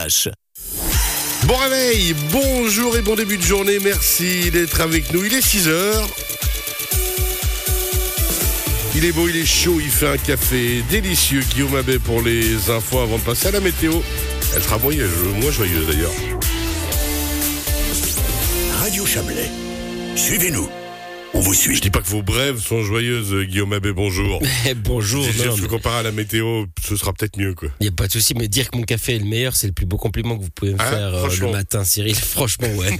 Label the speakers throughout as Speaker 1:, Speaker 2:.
Speaker 1: Bon réveil, bonjour et bon début de journée, merci d'être avec nous, il est 6h. Il est beau, il est chaud, il fait un café délicieux. Guillaume Abbé pour les infos avant de passer à la météo. Elle sera moins joyeuse d'ailleurs.
Speaker 2: Radio Chablais, suivez-nous, on vous suit.
Speaker 1: Je dis pas que vos brèves sont joyeuses, Guillaume Abbé, bonjour.
Speaker 3: Bonjour.
Speaker 1: Si je compare à la météo, ce sera peut-être mieux, quoi.
Speaker 3: Il n'y a pas de souci, mais dire que mon café est le meilleur, c'est le plus beau compliment que vous pouvez me faire le matin, Cyril. Franchement, ouais.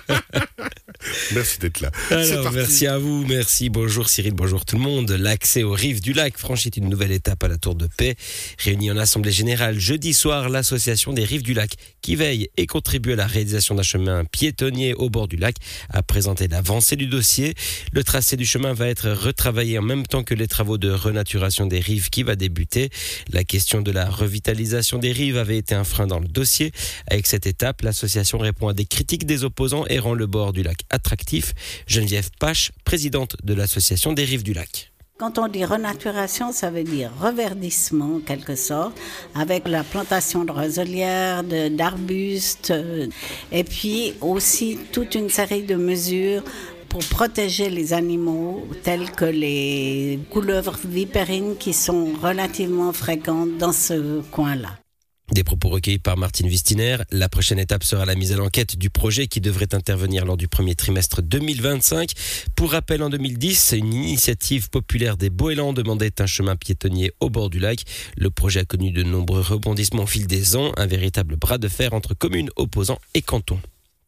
Speaker 1: Merci d'être là.
Speaker 3: Alors, merci à vous, merci. Bonjour Cyril, bonjour tout le monde. L'accès aux rives du lac franchit une nouvelle étape à la Tour de Paix. Réunie en assemblée générale jeudi soir, l'association des rives du lac, qui veille et contribue à la réalisation d'un chemin piétonnier au bord du lac, a présenté l'avancée du dossier. Le tracé du chemin va être retravaillé en même temps que les travaux de renaturation des rives qui va débuter. La question de la revitalisation des rives avait été un frein dans le dossier. Avec cette étape, l'association répond à des critiques des opposants et rend le bord du lac attractif. Geneviève Pache, présidente de l'association des rives du lac.
Speaker 4: Quand on dit renaturation, ça veut dire reverdissement en quelque sorte, avec la plantation de roselières, d'arbustes, et puis aussi toute une série de mesures pour protéger les animaux, tels que les couleuvres vipérines qui sont relativement fréquentes dans ce coin-là.
Speaker 3: Des propos recueillis par Martine Wistiner. La prochaine étape sera la mise à l'enquête du projet qui devrait intervenir lors du premier trimestre 2025. Pour rappel, en 2010, une initiative populaire des Boélans demandait un chemin piétonnier au bord du lac. Le projet a connu de nombreux rebondissements au fil des ans, un véritable bras de fer entre communes, opposants et cantons.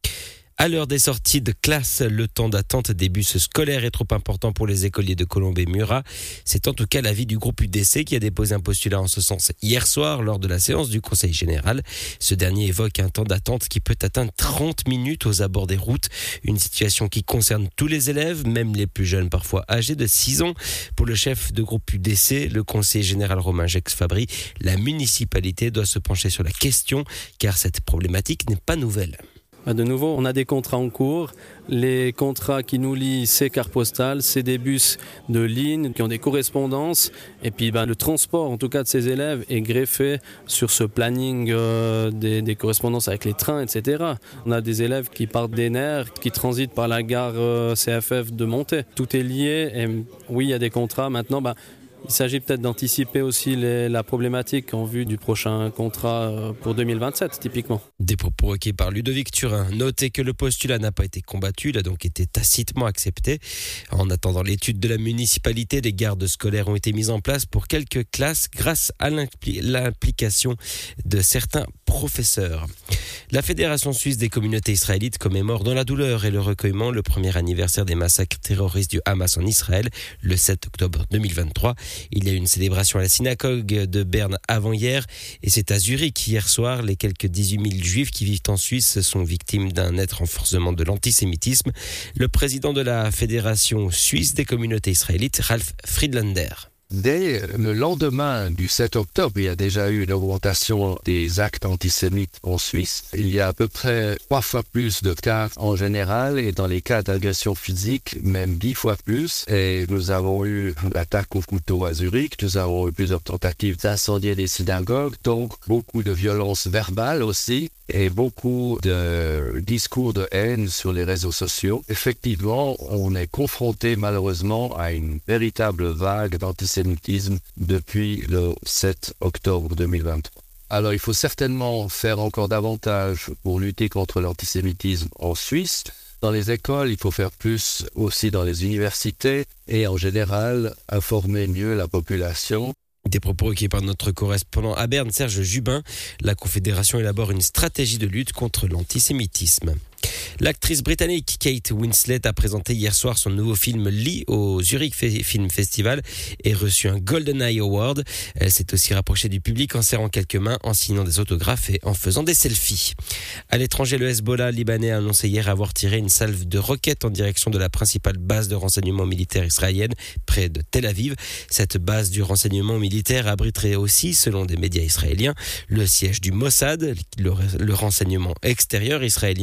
Speaker 3: À l'heure des sorties de classe, le temps d'attente des bus scolaires est trop important pour les écoliers de Colombes et Murat. C'est en tout cas l'avis du groupe UDC qui a déposé un postulat en ce sens hier soir lors de la séance du Conseil général. Ce dernier évoque un temps d'attente qui peut atteindre 30 minutes aux abords des routes. Une situation qui concerne tous les élèves, même les plus jeunes, parfois âgés de 6 ans. Pour le chef de groupe UDC, le conseiller général Romain Gex-Fabry, la municipalité doit se pencher sur la question car cette problématique n'est pas nouvelle.
Speaker 5: De nouveau, on a des contrats en cours. Les contrats qui nous lient, c'est carte postale, c'est des bus de ligne qui ont des correspondances. Et puis le transport, en tout cas de ces élèves, est greffé sur ce planning des correspondances avec les trains, etc. On a des élèves qui partent des nerfs, qui transitent par la gare CFF de Montet. Tout est lié. Et oui, il y a des contrats. Maintenant, il s'agit peut-être d'anticiper aussi la problématique en vue du prochain contrat pour 2027, typiquement.
Speaker 3: Des propos recueillis par Ludovic Turin. Notez que le postulat n'a pas été combattu, il a donc été tacitement accepté. En attendant l'étude de la municipalité, des gardes scolaires ont été mises en place pour quelques classes grâce à l'implication de certains professeurs. La Fédération suisse des communautés israélites commémore dans la douleur et le recueillement le premier anniversaire des massacres terroristes du Hamas en Israël, le 7 octobre 2023. Il y a eu une célébration à la synagogue de Berne avant-hier et c'est à Zurich hier soir. Les quelques 18 000 juifs qui vivent en Suisse sont victimes d'un net renforcement de l'antisémitisme. Le président de la Fédération suisse des communautés israélites, Ralph Friedlander.
Speaker 6: Dès le lendemain du 7 octobre, il y a déjà eu une augmentation des actes antisémites en Suisse. Il y a à peu près 3 fois plus de cas en général et dans les cas d'agression physique, même 10 fois plus. Et nous avons eu l'attaque au couteau à Zurich, nous avons eu plusieurs tentatives d'incendier des synagogues, donc beaucoup de violences verbales aussi et beaucoup de discours de haine sur les réseaux sociaux. Effectivement, on est confronté malheureusement à une véritable vague d'antisémitisme depuis le 7 octobre 2023. Alors il faut certainement faire encore davantage pour lutter contre l'antisémitisme en Suisse. Dans les écoles, il faut faire plus aussi dans les universités et en général informer mieux la population.
Speaker 3: Des propos recueillis par notre correspondant à Berne, Serge Jubin. La Confédération élabore une stratégie de lutte contre l'antisémitisme. L'actrice britannique Kate Winslet a présenté hier soir son nouveau film Lee au Zurich Film Festival et reçu un Golden Eye Award. Elle s'est aussi rapprochée du public en serrant quelques mains, en signant des autographes et en faisant des selfies. À l'étranger, le Hezbollah libanais a annoncé hier avoir tiré une salve de roquettes en direction de la principale base de renseignement militaire israélienne près de Tel Aviv. Cette base du renseignement militaire abriterait aussi, selon des médias israéliens, le siège du Mossad, le renseignement extérieur israélien.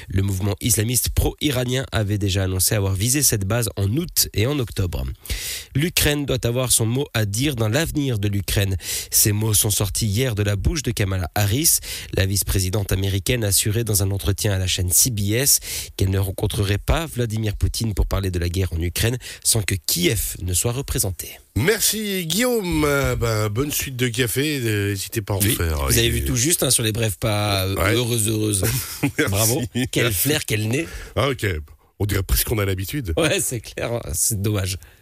Speaker 3: Le mouvement islamiste pro-iranien avait déjà annoncé avoir visé cette base en août et en octobre. L'Ukraine doit avoir son mot à dire dans l'avenir de l'Ukraine. Ces mots sont sortis hier de la bouche de Kamala Harris. La vice-présidente américaine a assuré dans un entretien à la chaîne CBS qu'elle ne rencontrerait pas Vladimir Poutine pour parler de la guerre en Ukraine sans que Kiev ne soit représenté.
Speaker 1: Merci Guillaume. Bonne suite de café. N'hésitez pas à en faire.
Speaker 3: Vous avez vu tout juste sur les brèves pas heureuses. Bravo. Quel flair, quel nez.
Speaker 1: Ah ok. On dirait presque qu'on a l'habitude.
Speaker 3: Ouais, c'est clair. C'est dommage.